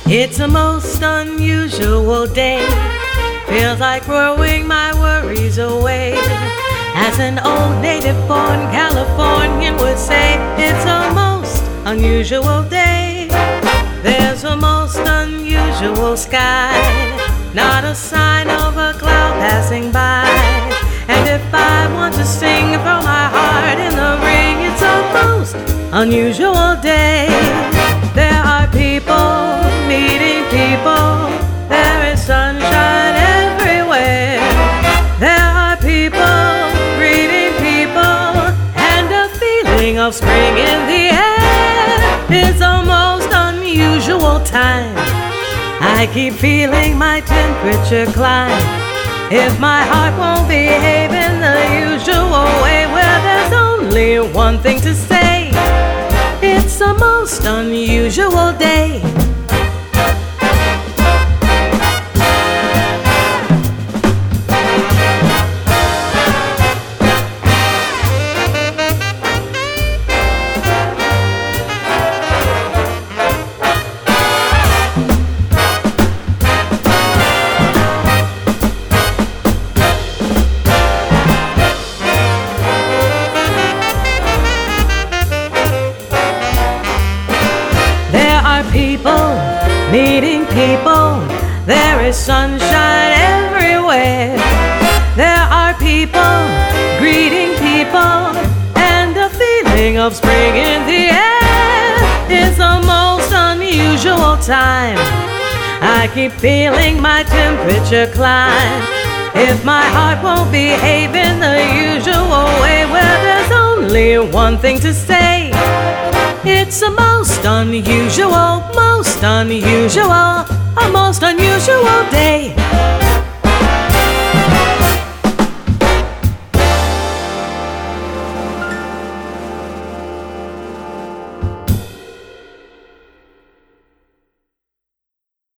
It's a most unusual day. Feels like throwing my worries away. As an old native-born Californian would say, it's a most unusual day. There's a most unusual sky, not a sign of a cloud passing by. And if I want to sing, throw my heart in the ring. It's a most unusual day. There are people meeting people. There is sunshine everywhere. There are people greeting people, and a feeling of spring in the air. It's a most unusual time. I keep feeling my temperature climb. If my heart won't behave in the usual way, well, there's only one thing to say. It's a most unusual day. People meeting people, there is sunshine everywhere. There are people greeting people, and a feeling of spring in the air. It's a most unusual time. I keep feeling my temperature climb. If my heart won't behave in the usual way, well, there's only one thing to say. It's a most unusual, a most unusual day.